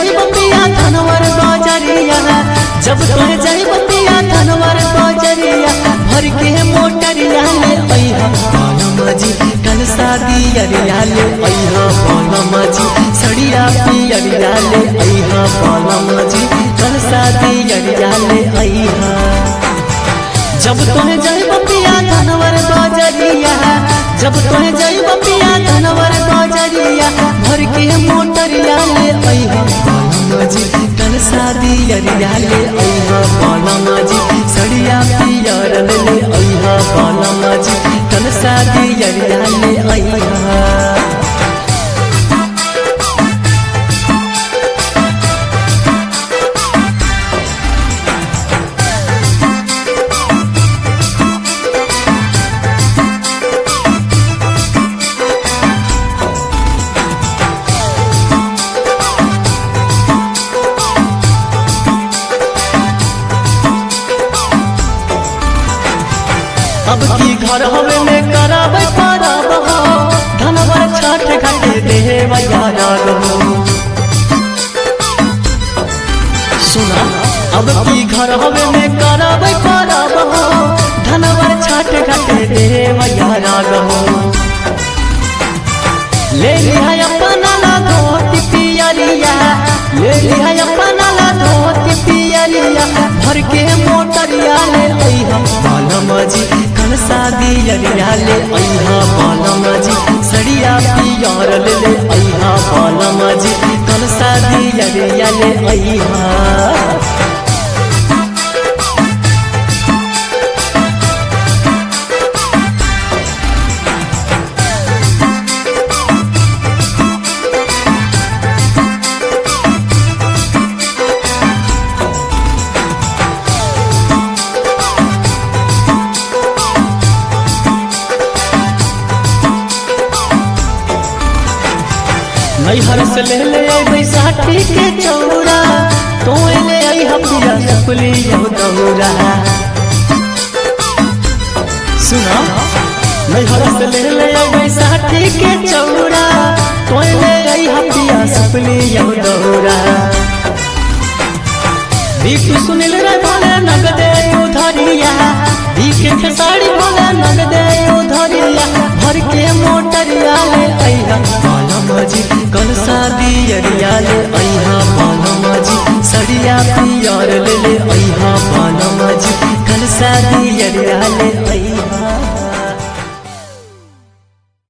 जाइब पिया धनवर बजरिया, जब तोहे जाइब पिया धनवर बजरिया, भर के मोटरिया ले अइहा बालम जी कल शादी अरिया ले अइहा बालम जी, सड़िया पियरिया ले अइहा बालम जी कल शादी अरिया ले अइहा। जब तोहे जाइब पिया धनवर बजरिया, जब तोहे जाइब पिया धनवर बजरिया, भर के मोटरिया ले अइहा बालम जी कल शादी अरिया ले अइहा बालम जी, सड़िया पियर ले अइहा बालम जी कल शादी अरिया ले अइहा। अब की घर हवे में कराबे परब हो, धनवर छठ घाटे देव यार हो। सुना अब की घर हवे में कराबे परब हो, धनवर छठ घाटे देव यार हो। ले लिहा अपना ला धोती पियरिया, ले लिहा अपना ला धोती पियरिया, भर के मोटरिया ले अइहा बालम जी कल शादी अरिया ले अइहा बालम जी, सड़िया पियर ले अइहा बालम जी कल शादी अरिया ले अइहा। नैहर से ले बैसाखी के चौरा, तो ले आई हपिया सकुली दौरा। सुना नैहर से ले बैसाखी के चौरा, तो ले आई हपिया सकुली दौरा। दीप सुनिल रे भले नगदे उधरिया, दीप के साड़ी भले नगदे उधरिया, भर के मोटरिया ले अइहा बालम जी कल शादी अरिया ले अइहा बालम जी, सड़िया पियर ले अइहा बालम जी कल शादी अरिया ले अइहा।